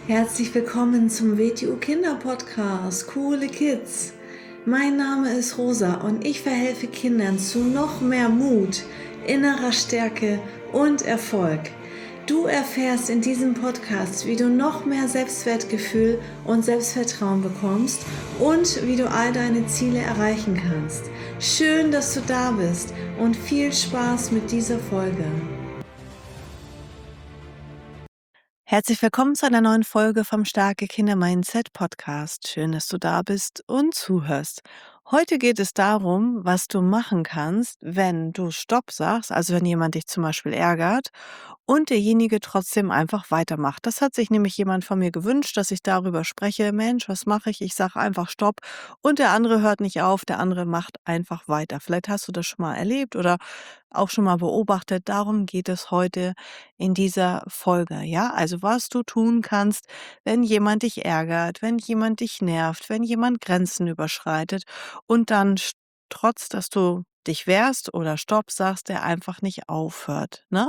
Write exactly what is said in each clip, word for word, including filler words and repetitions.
Herzlich willkommen zum W T U Kinder Podcast, Coole Kids. Mein Name ist Rosa und ich verhelfe Kindern zu noch mehr Mut, innerer Stärke und Erfolg. Du erfährst in diesem Podcast, wie du noch mehr Selbstwertgefühl und Selbstvertrauen bekommst und wie du all deine Ziele erreichen kannst. Schön, dass du da bist und viel Spaß mit dieser Folge. Herzlich willkommen zu einer neuen Folge vom Starke Kinder Mindset Podcast. Schön, dass du da bist und zuhörst. Heute geht es darum, was du machen kannst, wenn du Stopp sagst, also wenn jemand dich zum Beispiel ärgert und derjenige trotzdem einfach weitermacht. Das hat sich nämlich jemand von mir gewünscht, dass ich darüber spreche. Mensch, was mache ich? Ich sage einfach Stopp und der andere hört nicht auf, der andere macht einfach weiter. Vielleicht hast du das schon mal erlebt oder auch schon mal beobachtet. Darum geht es heute in dieser Folge. Ja, also was du tun kannst, wenn jemand dich ärgert, wenn jemand dich nervt, wenn jemand Grenzen überschreitet und dann st- trotz, dass du dich wehrst oder Stopp sagst, der einfach nicht aufhört. Ne?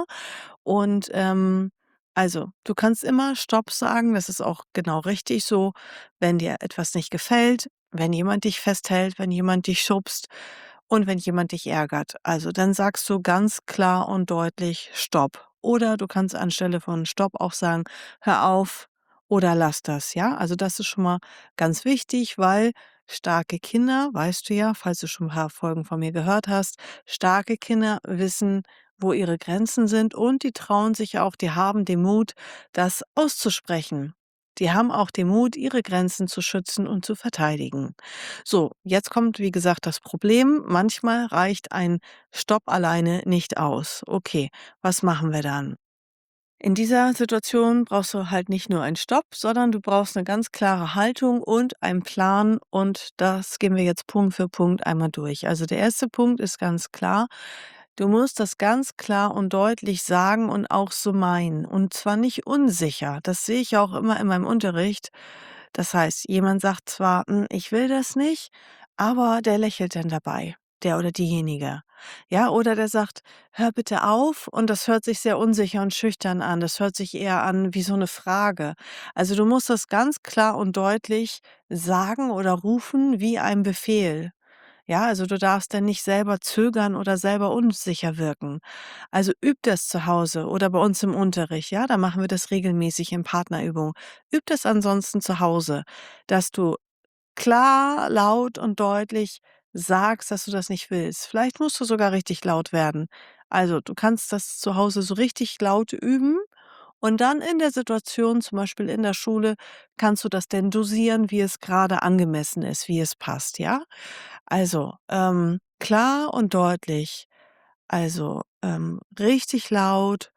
Und ähm, also, du kannst immer Stopp sagen, das ist auch genau richtig so, wenn dir etwas nicht gefällt, wenn jemand dich festhält, wenn jemand dich schubst und wenn jemand dich ärgert. Also, dann sagst du ganz klar und deutlich Stopp. Oder du kannst anstelle von Stopp auch sagen, hör auf oder lass das, ja? Also, das ist schon mal ganz wichtig, weil starke Kinder, weißt du ja, falls du schon ein paar Folgen von mir gehört hast, starke Kinder wissen, wo ihre Grenzen sind und die trauen sich auch, die haben den Mut, das auszusprechen. Die haben auch den Mut, ihre Grenzen zu schützen und zu verteidigen. So, jetzt kommt, wie gesagt, das Problem. Manchmal reicht ein Stopp alleine nicht aus. Okay, was machen wir dann? In dieser Situation brauchst du halt nicht nur einen Stopp, sondern du brauchst eine ganz klare Haltung und einen Plan und das gehen wir jetzt Punkt für Punkt einmal durch. Also, der erste Punkt ist ganz klar. Du musst das ganz klar und deutlich sagen und auch so meinen. Und zwar nicht unsicher. Das sehe ich auch immer in meinem Unterricht. Das heißt, jemand sagt zwar, "Hm, ich will das nicht", aber der lächelt dann dabei, der oder diejenige. Ja, oder der sagt, hör bitte auf, und das hört sich sehr unsicher und schüchtern an. Das hört sich eher an wie so eine Frage. Also du musst das ganz klar und deutlich sagen oder rufen wie ein Befehl. Ja, also du darfst dann nicht selber zögern oder selber unsicher wirken. Also üb das zu Hause oder bei uns im Unterricht, ja, da machen wir das regelmäßig in Partnerübungen. Üb das ansonsten zu Hause, dass du klar, laut und deutlich sagst, dass du das nicht willst. Vielleicht musst du sogar richtig laut werden. Also du kannst das zu Hause so richtig laut üben und dann in der Situation, zum Beispiel in der Schule, kannst du das denn dosieren, wie es gerade angemessen ist, wie es passt, ja? Also, ähm, klar und deutlich. Also, ähm, richtig laut.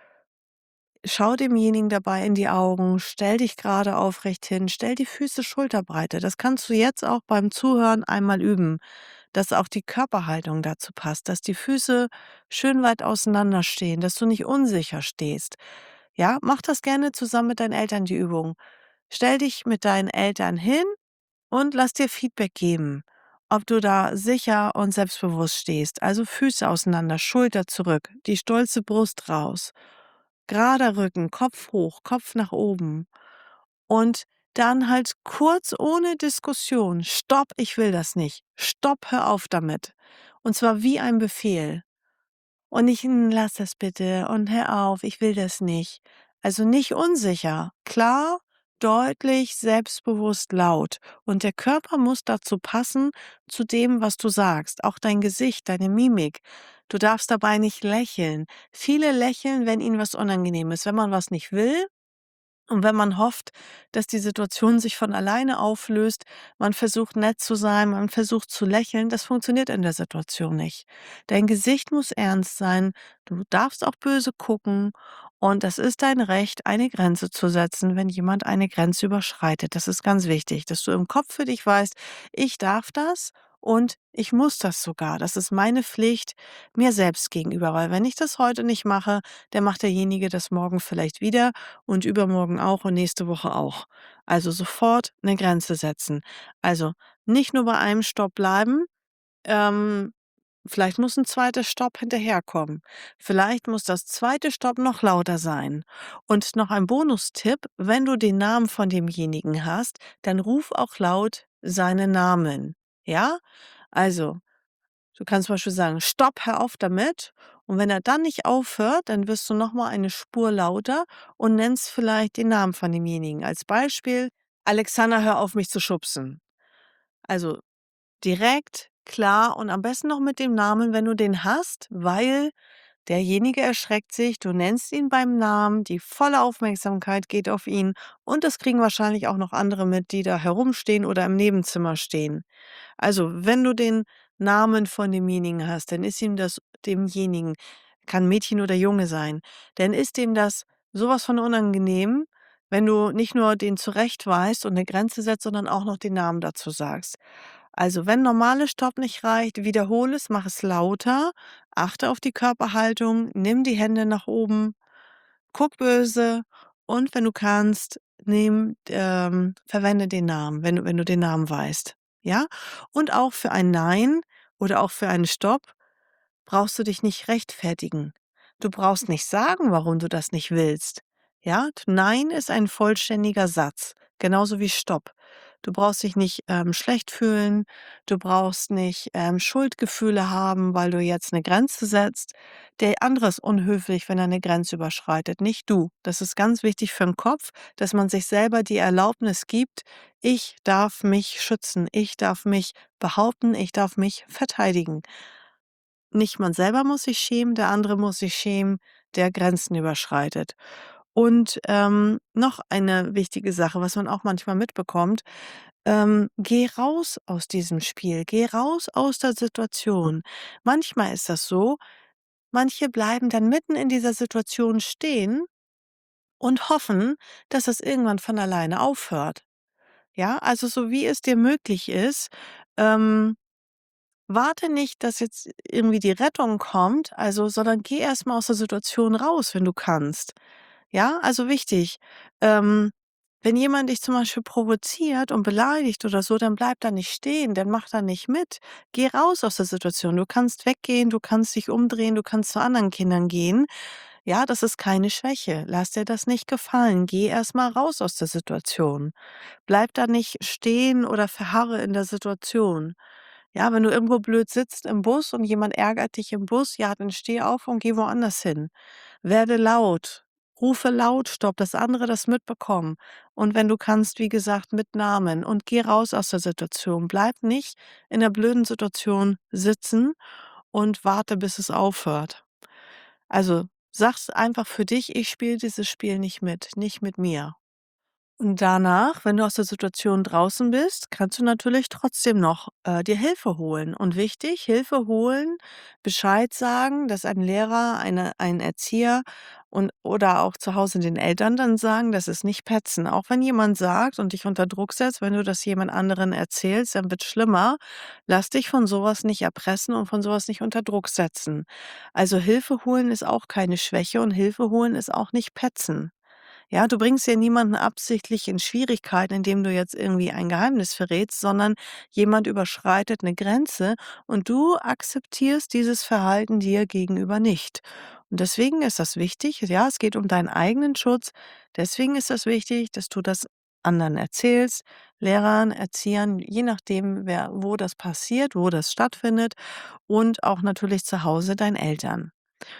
Schau demjenigen dabei in die Augen, stell dich gerade aufrecht hin, stell die Füße schulterbreite. Das kannst du jetzt auch beim Zuhören einmal üben, dass auch die Körperhaltung dazu passt, dass die Füße schön weit auseinander stehen, dass du nicht unsicher stehst. Ja, mach das gerne zusammen mit deinen Eltern, die Übung. Stell dich mit deinen Eltern hin und lass dir Feedback geben, ob du da sicher und selbstbewusst stehst. Also Füße auseinander, Schulter zurück, die stolze Brust raus. Gerader Rücken, Kopf hoch, Kopf nach oben. Und dann halt kurz ohne Diskussion: „Stopp, ich will das nicht. Stopp, hör auf damit." Und zwar wie ein Befehl. Und nicht: „Hm, lass das bitte und hör auf, ich will das nicht." Also nicht unsicher. Klar, deutlich, selbstbewusst, laut. Und der Körper muss dazu passen, zu dem, was du sagst. Auch dein Gesicht, deine Mimik. Du darfst dabei nicht lächeln. Viele lächeln, wenn ihnen was unangenehm ist. Wenn man was nicht will und wenn man hofft, dass die Situation sich von alleine auflöst, man versucht nett zu sein, man versucht zu lächeln, das funktioniert in der Situation nicht. Dein Gesicht muss ernst sein, du darfst auch böse gucken und das ist dein Recht, eine Grenze zu setzen, wenn jemand eine Grenze überschreitet. Das ist ganz wichtig, dass du im Kopf für dich weißt, ich darf das und ich muss das sogar. Das ist meine Pflicht mir selbst gegenüber, weil wenn ich das heute nicht mache, dann macht derjenige das morgen vielleicht wieder und übermorgen auch und nächste Woche auch. Also sofort eine Grenze setzen. Also nicht nur bei einem Stopp bleiben, ähm, Vielleicht muss ein zweites Stopp hinterherkommen. Vielleicht muss das zweite Stopp noch lauter sein. Und noch ein Bonustipp: Wenn du den Namen von demjenigen hast, dann ruf auch laut seinen Namen, ja? Also, du kannst zum Beispiel sagen: „Stopp, hör auf damit.“ Und wenn er dann nicht aufhört, dann wirst du noch mal eine Spur lauter und nennst vielleicht den Namen von demjenigen. Als Beispiel: „Alexander, hör auf, mich zu schubsen.“ Also, direkt, klar und am besten noch mit dem Namen, wenn du den hast, weil derjenige erschreckt sich, du nennst ihn beim Namen, die volle Aufmerksamkeit geht auf ihn und das kriegen wahrscheinlich auch noch andere mit, die da herumstehen oder im Nebenzimmer stehen. Also, wenn du den Namen von demjenigen hast, dann ist ihm das demjenigen, kann Mädchen oder Junge sein, dann ist dem das sowas von unangenehm, wenn du nicht nur den zurechtweist und eine Grenze setzt, sondern auch noch den Namen dazu sagst. Also, wenn normales Stopp nicht reicht, wiederhole es, mach es lauter, achte auf die Körperhaltung, nimm die Hände nach oben, guck böse und wenn du kannst, nimm ähm, verwende den Namen, wenn du wenn du den Namen weißt, ja? Und auch für ein Nein oder auch für einen Stopp brauchst du dich nicht rechtfertigen. Du brauchst nicht sagen, warum du das nicht willst. Ja, Nein ist ein vollständiger Satz, genauso wie Stopp. Du brauchst dich nicht ähm, schlecht fühlen, du brauchst nicht ähm, Schuldgefühle haben, weil du jetzt eine Grenze setzt. Der andere ist unhöflich, wenn er eine Grenze überschreitet, nicht du. Das ist ganz wichtig für den Kopf, dass man sich selber die Erlaubnis gibt: Ich darf mich schützen, ich darf mich behaupten, ich darf mich verteidigen. Nicht man selber muss sich schämen, der andere muss sich schämen, der Grenzen überschreitet. Und, ähm, noch eine wichtige Sache, was man auch manchmal mitbekommt, ähm, geh raus aus diesem Spiel, geh raus aus der Situation. Manchmal ist das so, manche bleiben dann mitten in dieser Situation stehen und hoffen, dass es irgendwann von alleine aufhört. Ja, also so wie es dir möglich ist, ähm warte nicht, dass jetzt irgendwie die Rettung kommt, also sondern geh erst mal aus der Situation raus, wenn du kannst. Ja, also wichtig, ähm, wenn jemand dich zum Beispiel provoziert und beleidigt oder so, dann bleib da nicht stehen, dann mach da nicht mit. Geh raus aus der Situation. Du kannst weggehen, du kannst dich umdrehen, du kannst zu anderen Kindern gehen. Ja, das ist keine Schwäche. Lass dir das nicht gefallen. Geh erst mal raus aus der Situation. Bleib da nicht stehen oder verharre in der Situation. Ja, wenn du irgendwo blöd sitzt im Bus und jemand ärgert dich im Bus, ja, dann steh auf und geh woanders hin. Werde laut. Rufe laut Stopp, dass andere das mitbekommen. Und wenn du kannst, wie gesagt, mit Namen und geh raus aus der Situation. Bleib nicht in der blöden Situation sitzen und warte, bis es aufhört. Also sag's einfach für dich, ich spiele dieses Spiel nicht mit, nicht mit mir. Und danach, wenn du aus der Situation draußen bist, kannst du natürlich trotzdem noch, äh, dir Hilfe holen. Und wichtig, Hilfe holen, Bescheid sagen, dass ein Lehrer, eine ein Erzieher und oder auch zu Hause den Eltern dann sagen, das ist nicht petzen. Auch wenn jemand sagt und dich unter Druck setzt, wenn du das jemand anderen erzählst, dann wird's schlimmer. Lass dich von sowas nicht erpressen und von sowas nicht unter Druck setzen. Also, Hilfe holen ist auch keine Schwäche und Hilfe holen ist auch nicht petzen. Ja, du bringst ja niemanden absichtlich in Schwierigkeiten, indem du jetzt irgendwie ein Geheimnis verrätst, sondern jemand überschreitet eine Grenze und du akzeptierst dieses Verhalten dir gegenüber nicht. Und deswegen ist das wichtig, ja, es geht um deinen eigenen Schutz. Deswegen ist das wichtig, dass du das anderen erzählst, Lehrern, Erziehern, je nachdem, wer wo das passiert, wo das stattfindet und auch natürlich zu Hause deinen Eltern.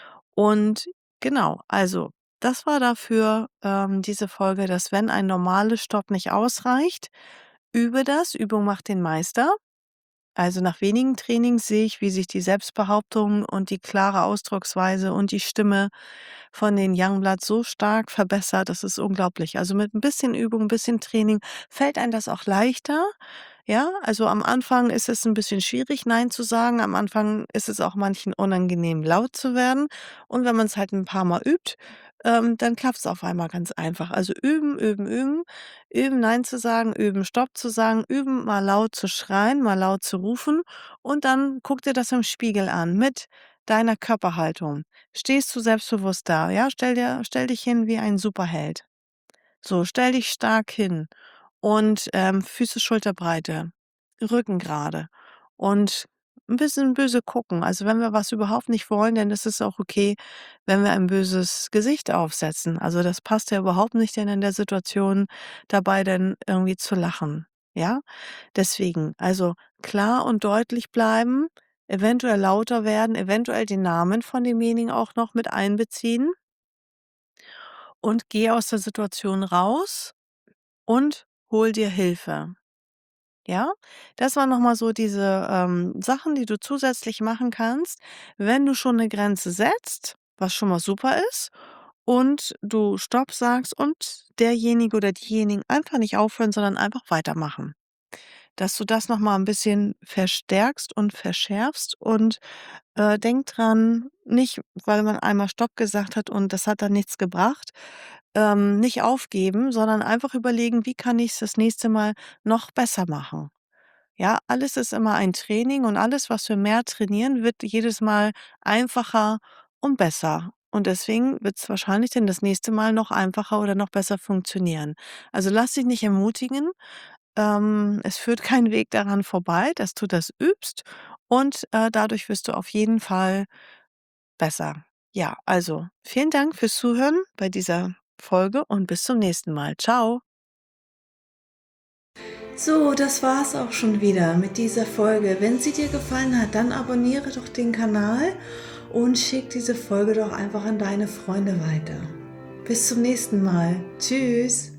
Und genau, also das war dafür, ähm, diese Folge, dass wenn ein normales Stopp nicht ausreicht, übe das. Übung macht den Meister. Also nach wenigen Trainings sehe ich, wie sich die Selbstbehauptung und die klare Ausdrucksweise und die Stimme von den Youngbloods so stark verbessert. Das ist unglaublich. Also mit ein bisschen Übung, ein bisschen Training fällt einem das auch leichter. Ja, also am Anfang ist es ein bisschen schwierig, nein zu sagen. Am Anfang ist es auch manchen unangenehm, laut zu werden. Und wenn man es halt ein paar Mal übt, ähm, dann klappt es auf einmal ganz einfach. Also üben, üben, üben. Üben, nein zu sagen, üben, stopp zu sagen, üben, mal laut zu schreien, mal laut zu rufen und dann guck dir das im Spiegel an mit deiner Körperhaltung. Stehst du selbstbewusst da, ja? Stell dir stell dich hin wie ein Superheld. So, stell dich stark hin und, ähm, Füße Schulterbreite, Rücken gerade und 'n bisschen böse gucken. Also, wenn wir was überhaupt nicht wollen, dann ist es auch okay, wenn wir ein böses Gesicht aufsetzen. Also, das passt ja überhaupt nicht denn in der Situation, dabei dann irgendwie zu lachen, ja? Deswegen, also, klar und deutlich bleiben, eventuell lauter werden, eventuell den Namen von demjenigen auch noch mit einbeziehen und geh aus der Situation raus und hol dir Hilfe. Ja, das waren noch mal so diese, ähm, Sachen, die du zusätzlich machen kannst, wenn du schon 'ne Grenze setzt, was schon mal super ist, und du Stopp sagst und derjenige oder diejenigen einfach nicht aufhören, sondern einfach weitermachen. Dass du das noch mal 'n bisschen verstärkst und verschärfst und, äh, denk dran, nicht, weil man einmal Stopp gesagt hat und das hat dann nichts gebracht, ähm, nicht aufgeben, sondern einfach überlegen: „Wie kann ich's das nächste Mal noch besser machen?“ Ja, alles ist immer ein Training und alles, was wir mehr trainieren, wird jedes Mal einfacher und besser. Und deswegen wird's wahrscheinlich dann das nächste Mal noch einfacher oder noch besser funktionieren. Also, lass dich nicht entmutigen. Ähm, es führt kein Weg daran vorbei, dass du das übst und, äh, dadurch wirst du auf jeden Fall besser. Ja, also, vielen Dank fürs Zuhören bei dieser Folge und bis zum nächsten Mal. Tschau. So, das war's auch schon wieder mit dieser Folge. Wenn sie dir gefallen hat, dann abonniere doch den Kanal und schick diese Folge doch einfach an deine Freunde weiter. Bis zum nächsten Mal. Tschüss.